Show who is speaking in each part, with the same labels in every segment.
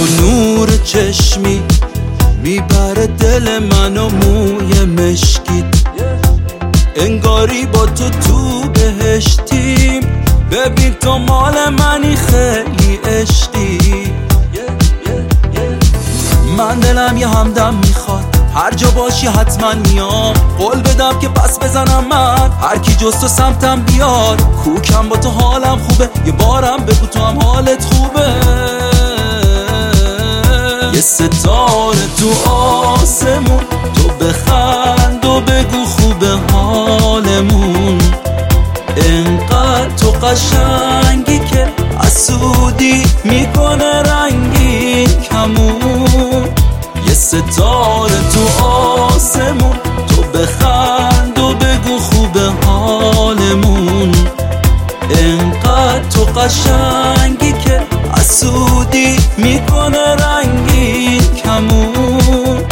Speaker 1: تو نور چشمی میبره دل منو موی مشکیت، انگاری با تو بهشتیم. ببین تو مال منی خیلی عشقی. من دلم یه همدم میخواد، هر جا باشی حتما میام. قول بدم که پس بزنم من، هر کی جز تو سمتم بیار. کوکم با تو حالم خوبه، یه بارم بگو تو هم حالت خوبه. یه ستاره تو آسمون، تو بخند و بگو خوبه حالمون. انقدر تو قشنگی که حسودی میکنه رنگی کمون. یه ستاره تو آسمون، تو بخند و بگو خوبه حالمون. انقدر تو قشنگی که حسودی میکنه رنگی کمون.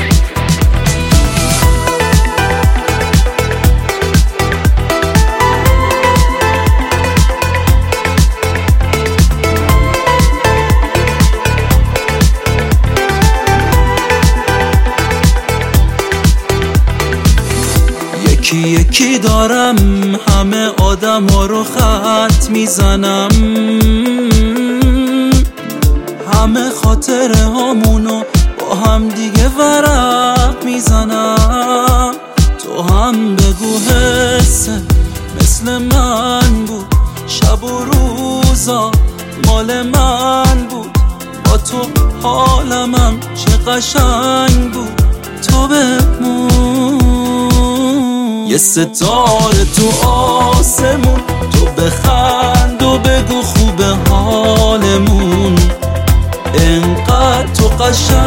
Speaker 1: یکی یکی دارم همه آدم ها رو خط میزنم، همه خاطره هامونو با هم دیگه ورق میزنم. تو هم بگو حسه مثل من بود، شب و روزا مال من بود. با تو حالمم چه قشنگ بود، تو بمون. یه ستاره تو آسمون، تو بخند و بگو خوبه حالمون. انقدر تو قشنگ